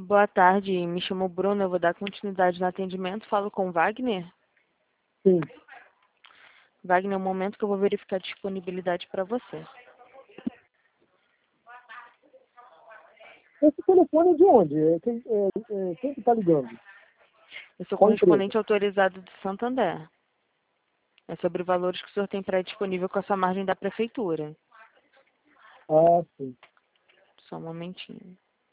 Boa tarde, me chamo Bruno, eu vou dar continuidade no atendimento. Falo com o Wagner. Sim. Wagner, é um momento que eu vou verificar a disponibilidade para você. Esse telefone é de onde? Quem que está ligando? Eu sou Qual correspondente empresa? autorizado do Santander. É sobre valores que o senhor tem pré-disponível com a sua margem da prefeitura. Ah, sim. Só um momentinho.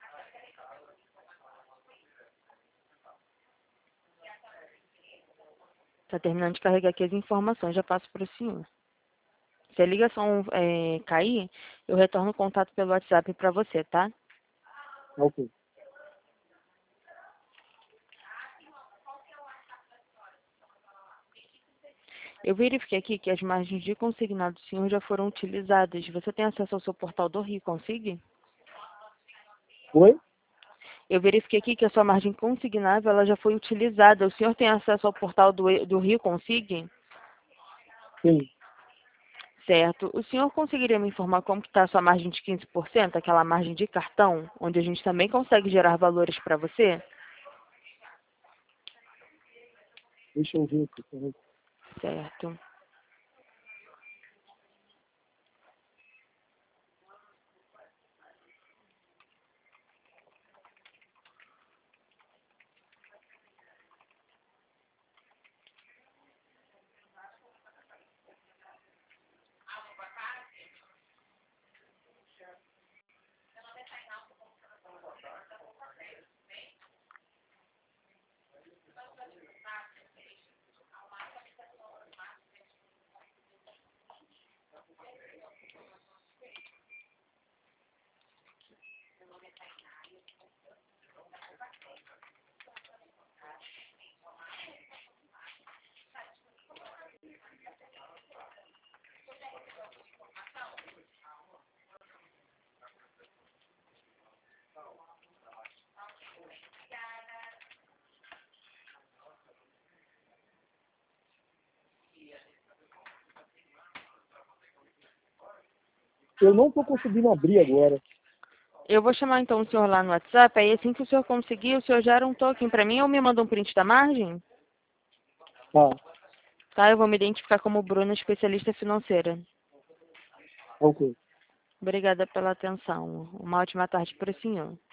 Está terminando de carregar aqui as informações, já passo para o senhor. Se a ligação cair, eu retorno o contato pelo WhatsApp para você, tá? Ok. Eu verifiquei aqui que as margens de consignado do senhor já foram utilizadas. Você tem acesso ao seu portal do Rio Consigne? Oi? Eu verifiquei aqui que a sua margem consignável ela já foi utilizada. O senhor tem acesso ao portal do Rio Consigne? Sim. Certo. O senhor conseguiria me informar como que está a sua margem de 15%, aquela margem de cartão, onde a gente também consegue gerar valores para você? Deixa eu ver aqui. Peraí. Certo. Eu não estou conseguindo abrir agora. Eu vou chamar então o senhor lá no WhatsApp, aí assim que o senhor conseguir, o senhor gera um token para mim ou me manda um print da margem? Tá. Tá, eu vou me identificar como Bruna, especialista financeira. Ok. Obrigada pela atenção. Uma ótima tarde para o senhor.